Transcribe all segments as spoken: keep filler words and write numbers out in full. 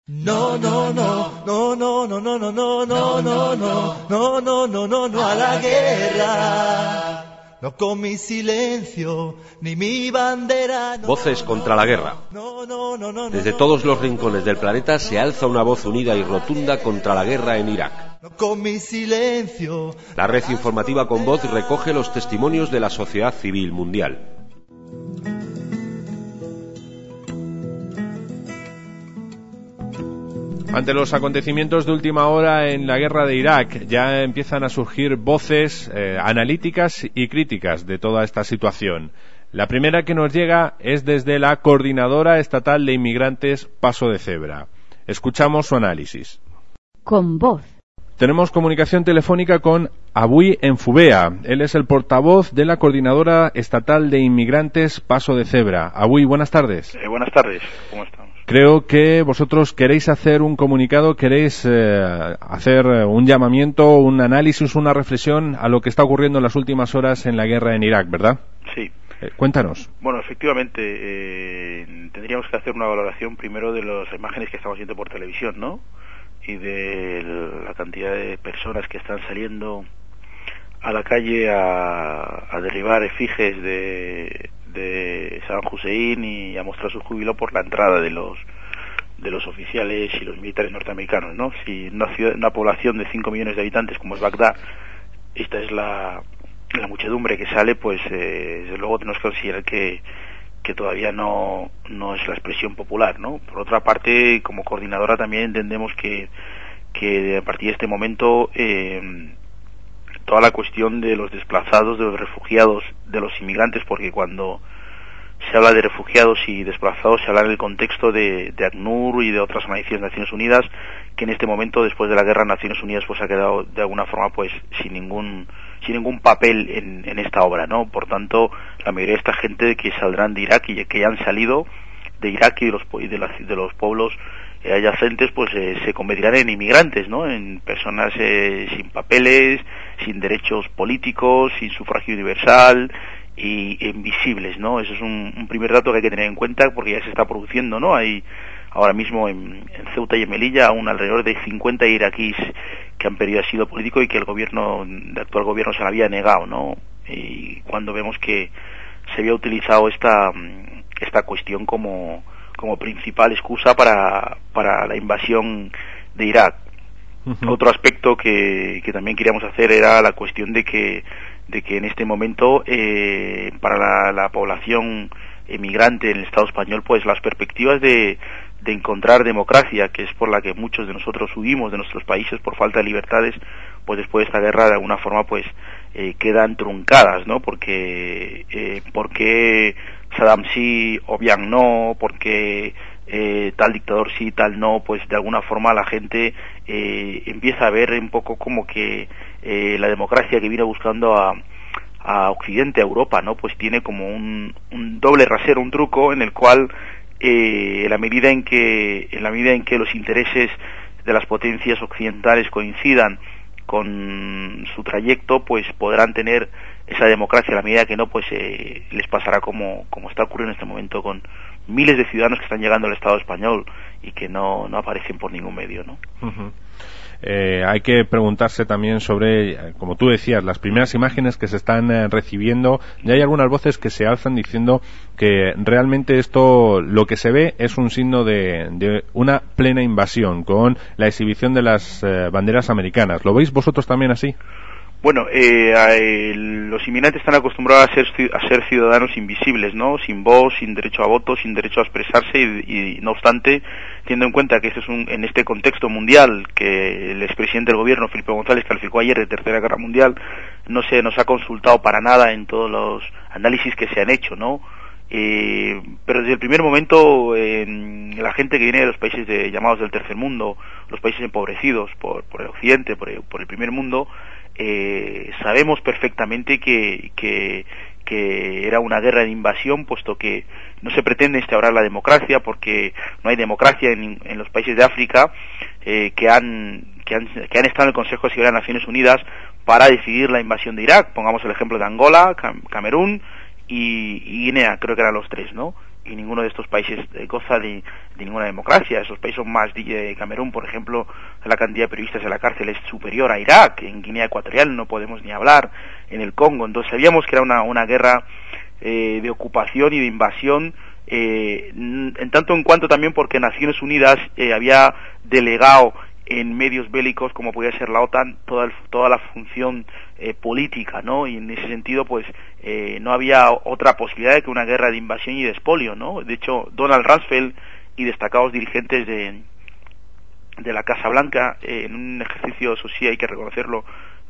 No, no, no, no, no, no, no, no, no, no, no, no, no, no, no, no, no a la guerra. No con mi silencio, ni mi bandera. Voces contra la guerra. Desde todos los rincones del planeta se alza una voz unida y rotunda contra la guerra en Irak. No con mi silencio. La red informativa Con Voz recoge los testimonios de la sociedad civil mundial. Ante los acontecimientos de última hora en la guerra de Irak, ya empiezan a surgir voces eh, analíticas y críticas de toda esta situación. La primera que nos llega es desde la Coordinadora Estatal de Inmigrantes Paso de Cebra. Escuchamos su análisis. Con Voz. Tenemos comunicación telefónica con Abuy Enfubea. Él es el portavoz de la Coordinadora Estatal de Inmigrantes Paso de Cebra. Abuy, buenas tardes. Eh, buenas tardes, ¿cómo estamos? Creo que vosotros queréis hacer un comunicado, queréis eh, hacer un llamamiento, un análisis, una reflexión a lo que está ocurriendo en las últimas horas en la guerra en Irak, ¿verdad? Sí. Eh, cuéntanos. Bueno, efectivamente, eh, tendríamos que hacer una valoración primero de las imágenes que estamos viendo por televisión, ¿no? Y de la cantidad de personas que están saliendo a la calle a, a derribar efigies de, de Saddam Hussein y a mostrar su júbilo por la entrada de los de los oficiales y los militares norteamericanos, ¿no? Si una ciudad, una población de cinco millones de habitantes como es Bagdad, esta es la, la muchedumbre que sale, pues eh, desde luego tenemos que considerar que que todavía no no es la expresión popular, ¿no? Por otra parte, como coordinadora también entendemos que que a partir de este momento eh, toda la cuestión de los desplazados, de los refugiados, de los inmigrantes, porque cuando se habla de refugiados y desplazados se habla en el contexto de, de ACNUR y de otras organizaciones de Naciones Unidas, que en este momento, después de la guerra, Naciones Unidas pues ha quedado de alguna forma pues sin ningún sin ningún papel en, en esta obra, ¿no? Por tanto, la mayoría de esta gente que saldrán de Irak y que ya han salido de Irak y de los y de, las, de los pueblos eh, adyacentes, pues eh, se convertirán en inmigrantes, ¿no? En personas eh, sin papeles, sin derechos políticos, sin sufragio universal y invisibles, ¿no? Eso es un, un primer dato que hay que tener en cuenta porque ya se está produciendo, ¿no? Hay ahora mismo en, en Ceuta y en Melilla aún alrededor de cincuenta iraquíes que han perdido asilo político y que el gobierno, el actual gobierno se lo había negado, ¿no? Y cuando vemos que se había utilizado esta esta cuestión como como principal excusa para para la invasión de Irak. Uh-huh. Otro aspecto que, que también queríamos hacer era la cuestión de que de que en este momento eh, para la, la población emigrante en el Estado español, pues las perspectivas de, de encontrar democracia, que es por la que muchos de nosotros huimos de nuestros países por falta de libertades, pues después de esta guerra de alguna forma pues eh, quedan truncadas, ¿no? Porque eh, porque Saddam sí, Obiang no, porque eh, tal dictador sí, tal no, pues de alguna forma la gente eh, empieza a ver un poco como que eh, la democracia que viene buscando a a Occidente, a Europa, ¿no? Pues tiene como un, un doble rasero, un truco en el cual eh, en la medida en que en la medida en que los intereses de las potencias occidentales coincidan con su trayecto, pues podrán tener esa democracia. A la medida que no, pues eh, les pasará como como está ocurriendo en este momento con miles de ciudadanos que están llegando al Estado español y que no no aparecen por ningún medio, ¿no? Uh-huh. Eh, hay que preguntarse también sobre, como tú decías, las primeras imágenes que se están eh, recibiendo. Ya hay algunas voces que se alzan diciendo que realmente esto, lo que se ve es un signo de, de una plena invasión con la exhibición de las eh, banderas americanas. ¿Lo veis vosotros también así? Bueno, eh, eh, los inmigrantes están acostumbrados a ser a ser ciudadanos invisibles, ¿no? Sin voz, sin derecho a voto, sin derecho a expresarse y, y no obstante, teniendo en cuenta que este es un, en este contexto mundial que el expresidente del gobierno, Felipe González, calificó ayer de tercera guerra mundial, no se nos ha consultado para nada en todos los análisis que se han hecho, ¿no? Eh, pero desde el primer momento eh, la gente que viene de los países de, llamados del tercer mundo, los países empobrecidos por, por el occidente, por el, por el primer mundo, eh, sabemos perfectamente que, que, que era una guerra de invasión, puesto que no se pretende instaurar la democracia, porque no hay democracia en, en los países de África eh, que han que han que han estado en el Consejo de Seguridad de Naciones Unidas para decidir la invasión de Irak. Pongamos el ejemplo de Angola, Cam- Camerún y, y Guinea, creo que eran los tres, ¿no? y ninguno de estos países eh, goza de, de ninguna democracia. Esos países son más, de Camerún, por ejemplo, la cantidad de periodistas en la cárcel es superior a Irak, en Guinea Ecuatorial no podemos ni hablar, en el Congo. Entonces sabíamos que era una, una guerra eh, de ocupación y de invasión, eh, en tanto en cuanto también porque Naciones Unidas eh, había delegado en medios bélicos, como podía ser la OTAN, toda, el, toda la función eh, política, ¿no? Y en ese sentido, pues, eh, no había otra posibilidad de que una guerra de invasión y de expolio, ¿no? De hecho, Donald Rumsfeld y destacados dirigentes de, de la Casa Blanca, eh, en un ejercicio, eso sí hay que reconocerlo,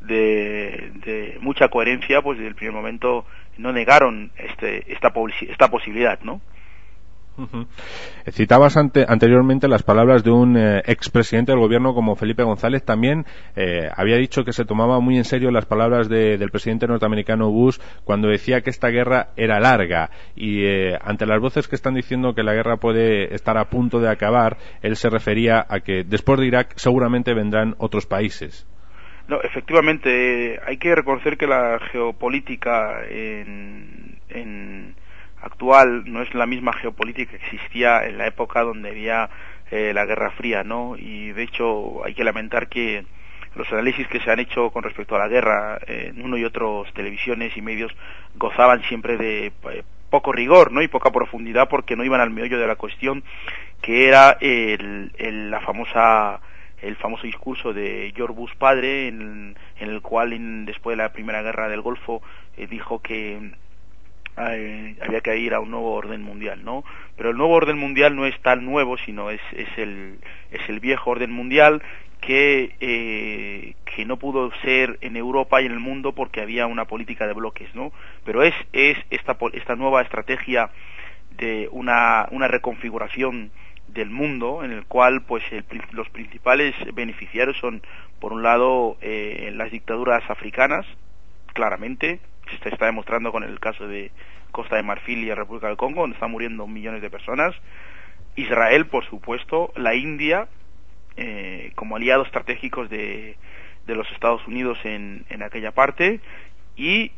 de, de mucha coherencia, pues desde el primer momento no negaron este, esta, esta posibilidad, ¿no? Uh-huh. Citabas ante, anteriormente las palabras de un eh, expresidente del gobierno como Felipe González. También eh, había dicho que se tomaba muy en serio las palabras de, del presidente norteamericano Bush cuando decía que esta guerra era larga, y eh, ante las voces que están diciendo que la guerra puede estar a punto de acabar, él se refería a que después de Irak seguramente vendrán otros países. No, efectivamente, eh, hay que reconocer que la geopolítica en, en actual no es la misma geopolítica que existía en la época donde había eh, la Guerra Fría, ¿no? Y de hecho hay que lamentar que los análisis que se han hecho con respecto a la guerra eh, en uno y otros televisiones y medios gozaban siempre de eh, poco rigor, ¿no? Y poca profundidad, porque no iban al meollo de la cuestión, que era el, el, la famosa el famoso discurso de George Bush padre, en, en el cual en, después de la Primera Guerra del Golfo eh, dijo que Eh, había que ir a un nuevo orden mundial, ¿no? Pero el nuevo orden mundial no es tan nuevo, sino es, es el es el viejo orden mundial que eh, que no pudo ser en Europa y en el mundo porque había una política de bloques, ¿no? Pero es es esta esta nueva estrategia de una una reconfiguración del mundo, en el cual pues el, los principales beneficiarios son, por un lado, eh, las dictaduras africanas, claramente. Se está demostrando con el caso de Costa de Marfil y la República del Congo, donde están muriendo millones de personas. Israel, por supuesto, la India, eh, como aliados estratégicos de, de los Estados Unidos en, en aquella parte, y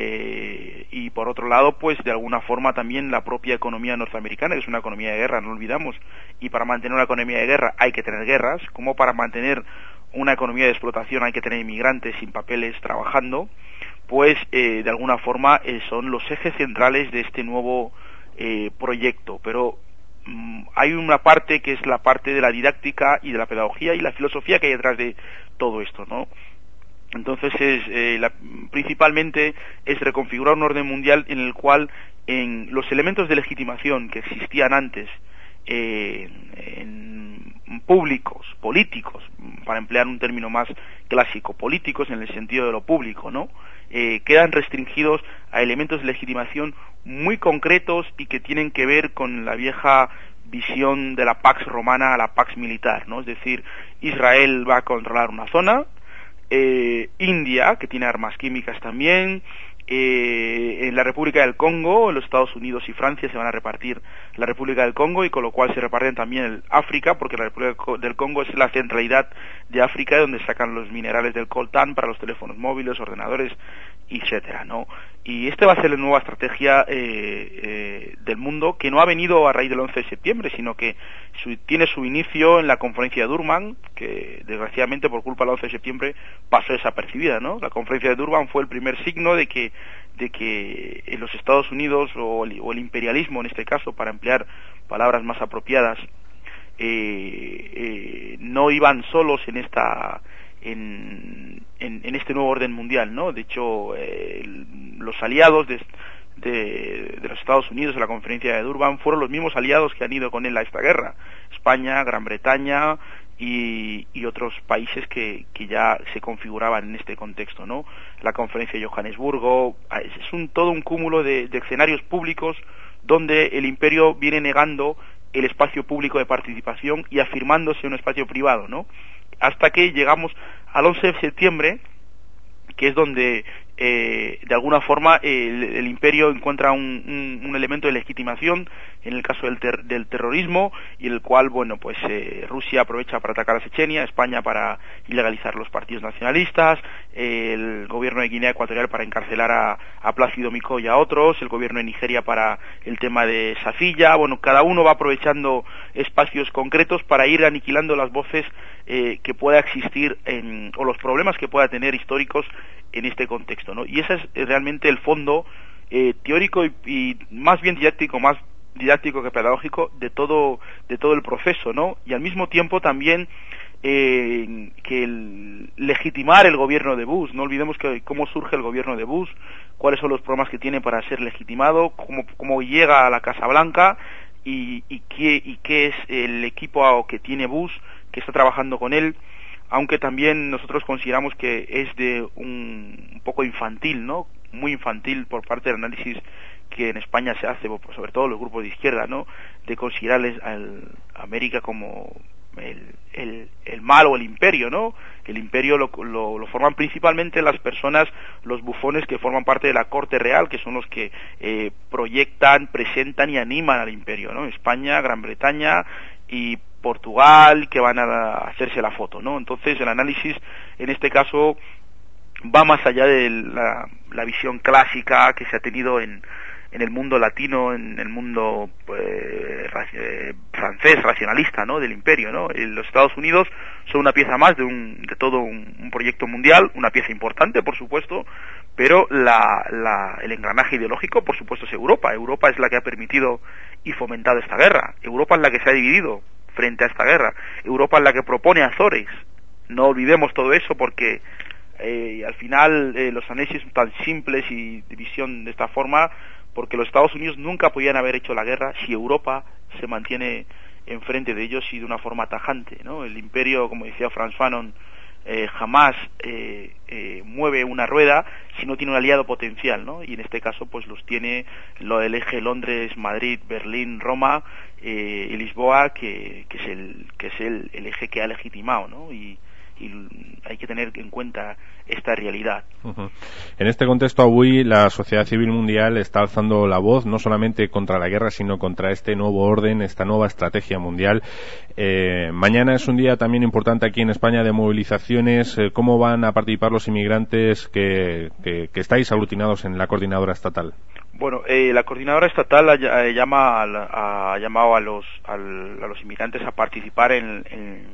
eh, y por otro lado, pues de alguna forma también la propia economía norteamericana, que es una economía de guerra, no olvidamos, y para mantener una economía de guerra hay que tener guerras, como para mantener una economía de explotación hay que tener inmigrantes sin papeles trabajando. Pues eh, de alguna forma eh, son los ejes centrales de este nuevo eh, proyecto, pero mmm, hay una parte que es la parte de la didáctica y de la pedagogía y la filosofía que hay detrás de todo esto, ¿no? Entonces es eh, la, principalmente es reconfigurar un orden mundial en el cual en los elementos de legitimación que existían antes eh, en públicos, políticos, para emplear un término más clásico, políticos en el sentido de lo público, ¿no? Eh, quedan restringidos a elementos de legitimación muy concretos y que tienen que ver con la vieja visión de la Pax Romana a la Pax Militar, ¿no? Es decir, Israel va a controlar una zona, eh, India, que tiene armas químicas también, eh, en la República del Congo, los Estados Unidos y Francia se van a repartir la República del Congo, y con lo cual se reparten también el África, porque la República del Congo es la centralidad de África, donde sacan los minerales del coltán para los teléfonos móviles, ordenadores, etcétera, ¿no? Y esta va a ser la nueva estrategia eh, eh, del mundo, que no ha venido a raíz del once de septiembre, sino que su, tiene su inicio en la conferencia de Durban, que desgraciadamente por culpa del once de septiembre pasó desapercibida, ¿no? La conferencia de Durban fue el primer signo de que de que en los Estados Unidos o el, o el imperialismo, en este caso, para emplear palabras más apropiadas, eh, eh, no iban solos en esta en, en, en este nuevo orden mundial, ¿no? De hecho, eh, los aliados de, de, de los Estados Unidos en la conferencia de Durban fueron los mismos aliados que han ido con él a esta guerra: España, Gran Bretaña y, y otros países que, que ya se configuraban en este contexto, ¿no? La conferencia de Johannesburgo es un todo un cúmulo de, de escenarios públicos donde el imperio viene negando el espacio público de participación y afirmándose un espacio privado, ¿no? Hasta que llegamos al once de septiembre, que es donde eh, de alguna forma eh, el, el imperio encuentra un, un, un elemento de legitimación en el caso del, ter, del terrorismo, y el cual, bueno, pues eh, Rusia aprovecha para atacar a Chechenia, España para ilegalizar los partidos nacionalistas, eh, el gobierno de Guinea Ecuatorial para encarcelar a, a Plácido Micó y a otros, el gobierno de Nigeria para el tema de Safilla. Bueno, cada uno va aprovechando espacios concretos para ir aniquilando las voces eh, que pueda existir en, o los problemas que pueda tener históricos en este contexto, ¿no? Y ese es realmente el fondo eh, teórico y, y más bien didáctico, más didáctico que pedagógico de todo de todo el proceso, ¿no? Y al mismo tiempo también eh, que el legitimar el gobierno de Bush. No olvidemos que cómo surge el gobierno de Bush, cuáles son los problemas que tiene para ser legitimado, cómo, cómo llega a la Casa Blanca y, y qué y qué es el equipo que tiene Bush, que está trabajando con él, aunque también nosotros consideramos que es de un, un poco infantil, ¿no? Muy infantil por parte del análisis que en España se hace, sobre todo los grupos de izquierda, ¿no? De considerarles a América como el, el, el mal o el imperio, ¿no? El imperio lo, lo, lo forman principalmente las personas, los bufones que forman parte de la corte real, que son los que eh, proyectan, presentan y animan al imperio, ¿no? España, Gran Bretaña y Portugal, que van a hacerse la foto, ¿no? Entonces el análisis en este caso va más allá de la, la visión clásica que se ha tenido en en el mundo latino, en el mundo pues, eh, francés, racionalista, ¿no? Del imperio, ¿no? Los Estados Unidos son una pieza más de un de todo un, un proyecto mundial, una pieza importante, por supuesto, pero la, la, el engranaje ideológico, por supuesto, es Europa. Europa es la que ha permitido y fomentado esta guerra. Europa es la que se ha dividido frente a esta guerra. Europa es la que propone Azores. No olvidemos todo eso porque eh, al final eh, los análisis son tan simples y división de esta forma porque los Estados Unidos nunca podían haber hecho la guerra si Europa se mantiene enfrente de ellos y de una forma tajante, ¿no? El imperio, como decía Frantz Fanon, eh, jamás eh, eh, mueve una rueda si no tiene un aliado potencial, ¿no? Y en este caso pues los tiene lo del eje Londres, Madrid, Berlín, Roma eh, y Lisboa, que, que es el que es el, el eje que ha legitimado, ¿no? Y y hay que tener en cuenta esta realidad. Uh-huh. En este contexto, avui la sociedad civil mundial está alzando la voz no solamente contra la guerra, sino contra este nuevo orden, esta nueva estrategia mundial. Eh, mañana es un día también importante aquí en España de movilizaciones. Eh, ¿Cómo van a participar los inmigrantes que, que, que estáis aglutinados en la coordinadora estatal? Bueno, eh, la coordinadora estatal ha, eh, llama a, ha llamado a los, al, a los inmigrantes a participar en, en,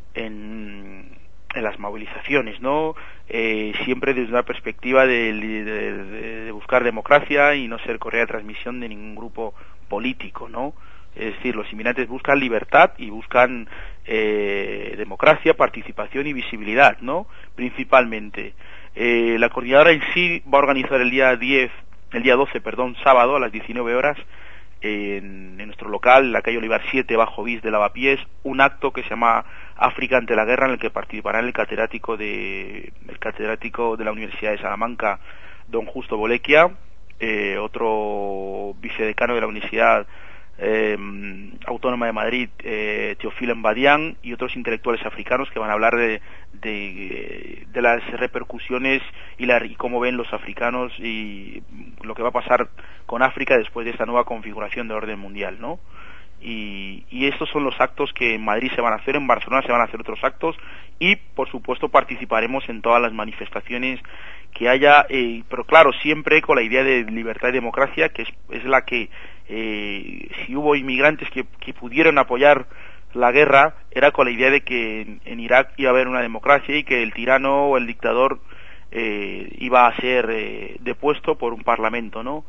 en en las movilizaciones, ¿no? Eh, siempre desde una perspectiva de, de, de buscar democracia y no ser correa de transmisión de ningún grupo político, ¿no? Es decir, los inmigrantes buscan libertad y buscan eh, democracia, participación y visibilidad, ¿no? Principalmente. Eh, la coordinadora en sí va a organizar el día diez, el día doce, perdón, sábado a las diecinueve horas en, en nuestro local, en la calle Olivar siete, bajo bis de Lavapiés, un acto que se llama África ante la guerra, en el que participarán el catedrático de el catedrático de la Universidad de Salamanca, don Justo Bolequia, eh, otro vicedecano de la Universidad eh, Autónoma de Madrid, eh, Teofilo Embadián, y otros intelectuales africanos que van a hablar de de, de las repercusiones y, la, y cómo ven los africanos y lo que va a pasar con África después de esta nueva configuración de orden mundial, ¿no? Y, y estos son los actos que en Madrid se van a hacer, en Barcelona se van a hacer otros actos y por supuesto participaremos en todas las manifestaciones que haya, eh, pero claro, siempre con la idea de libertad y democracia, que es, es la que eh, si hubo inmigrantes que, que pudieron apoyar la guerra, era con la idea de que en, en Irak iba a haber una democracia y que el tirano o el dictador eh, iba a ser eh, depuesto por un parlamento, ¿no?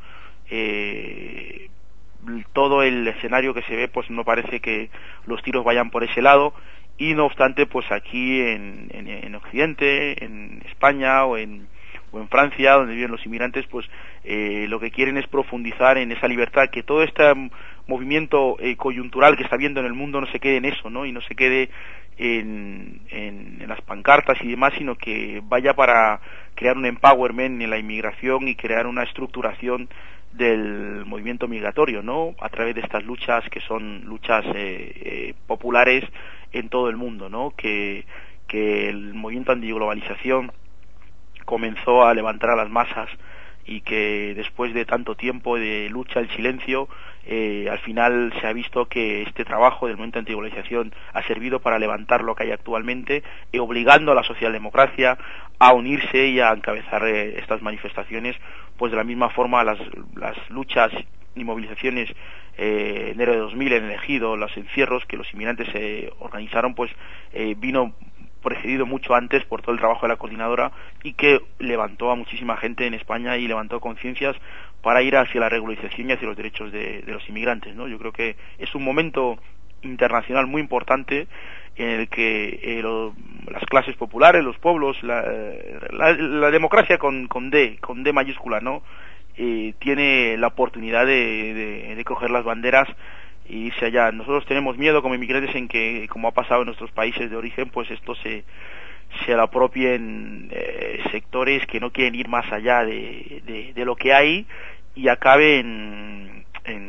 Eh, todo el escenario que se ve pues no parece que los tiros vayan por ese lado y no obstante pues aquí en, en, en Occidente, en España o en, o en Francia donde viven los inmigrantes pues eh, lo que quieren es profundizar en esa libertad, que todo este movimiento eh, coyuntural que está habiendo en el mundo no se quede en eso, ¿no? Y no se quede en, en, en las pancartas y demás, sino que vaya para crear un empowerment en la inmigración y crear una estructuración del movimiento migratorio, ¿no? A través de estas luchas que son luchas eh, eh, populares en todo el mundo, ¿no? Que, que el movimiento antiglobalización comenzó a levantar a las masas y que después de tanto tiempo de lucha en silencio, eh, al final se ha visto que este trabajo del movimiento antiglobalización ha servido para levantar lo que hay actualmente, y obligando a la socialdemocracia a unirse y a encabezar eh, estas manifestaciones, pues de la misma forma las, las luchas y movilizaciones eh, enero de dos mil en el Ejido, los encierros que los inmigrantes eh, organizaron, pues eh, vino precedido mucho antes por todo el trabajo de la coordinadora, y que levantó a muchísima gente en España y levantó conciencias para ir hacia la regularización y hacia los derechos de, de los inmigrantes, ¿no? Yo creo que es un momento internacional muy importante en el que eh, lo, las clases populares, los pueblos, la, la, la democracia con, con D, con D mayúscula, ¿no? Eh, tiene la oportunidad de, de, de coger las banderas y irse allá. Nosotros tenemos miedo como inmigrantes en que, como ha pasado en nuestros países de origen, pues esto se se lo apropien eh, sectores que no quieren ir más allá de, de, de lo que hay, y acabe en,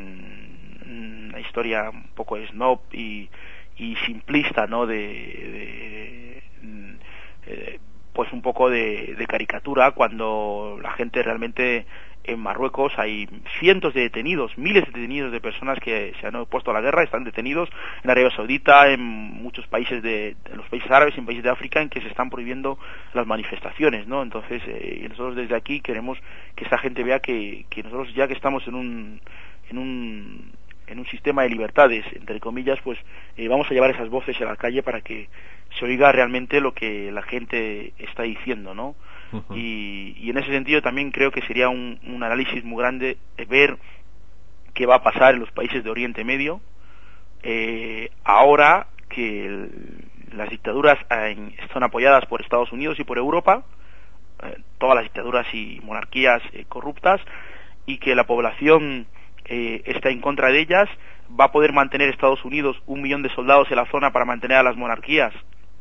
en una historia un poco snob y, y simplista, ¿no? De, de, de, de pues un poco de, de caricatura, cuando la gente realmente en Marruecos hay cientos de detenidos, miles de detenidos de personas que se han opuesto a la guerra, están detenidos en Arabia Saudita, en muchos países de, de los países árabes, en países de África, en que se están prohibiendo las manifestaciones, ¿no? Entonces, eh, nosotros desde aquí queremos que esta gente vea que, que nosotros, ya que estamos en un en un en un sistema de libertades, entre comillas, pues eh, vamos a llevar esas voces a la calle para que se oiga realmente lo que la gente está diciendo, ¿no? Uh-huh. Y, y en ese sentido también creo que sería un, un análisis muy grande ver qué va a pasar en los países de Oriente Medio eh, ahora que el, las dictaduras eh, son apoyadas por Estados Unidos y por Europa, eh, todas las dictaduras y monarquías eh, corruptas, y que la población eh, está en contra de ellas. Va a poder mantener Estados Unidos un millón de soldados en la zona para mantener a las monarquías.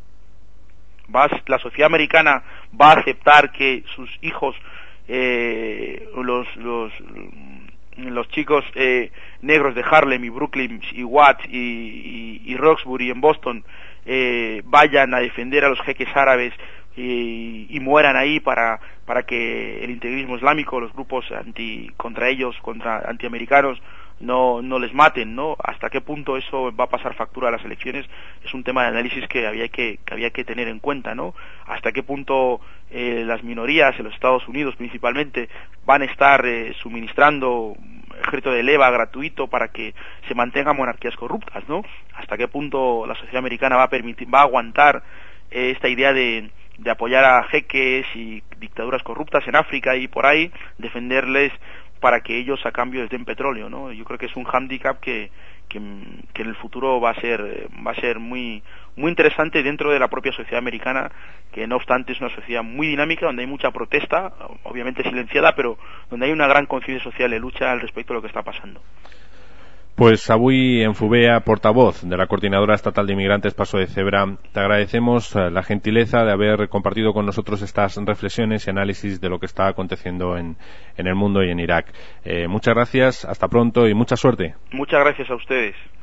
Va, la sociedad americana va a aceptar que sus hijos, eh, los, los, los chicos eh, negros de Harlem y Brooklyn y Watts y, y, y Roxbury en Boston eh, vayan a defender a los jeques árabes y, y mueran ahí para para que el integrismo islámico, los grupos anti contra ellos, contra antiamericanos, no no les maten, ¿no? Hasta qué punto eso va a pasar factura a las elecciones es un tema de análisis que había que, que había que tener en cuenta, ¿no? Hasta qué punto eh, las minorías en los Estados Unidos principalmente van a estar eh, suministrando ejército de leva gratuito para que se mantengan monarquías corruptas, ¿no? Hasta qué punto la sociedad americana va a permitir, va a aguantar eh, esta idea de de apoyar a jeques y dictaduras corruptas en África y por ahí, defenderles para que ellos a cambio les den petróleo, ¿no? Yo creo que es un hándicap que, que, que en el futuro va a ser va a ser muy muy interesante dentro de la propia sociedad americana, que no obstante es una sociedad muy dinámica, donde hay mucha protesta, obviamente silenciada, pero donde hay una gran conciencia social de lucha al respecto de lo que está pasando. Pues Abuy Enfubea, portavoz de la Coordinadora Estatal de Inmigrantes Paso de Cebra, te agradecemos la gentileza de haber compartido con nosotros estas reflexiones y análisis de lo que está aconteciendo en, en el mundo y en Irak. Eh, muchas gracias, hasta pronto y mucha suerte. Muchas gracias a ustedes.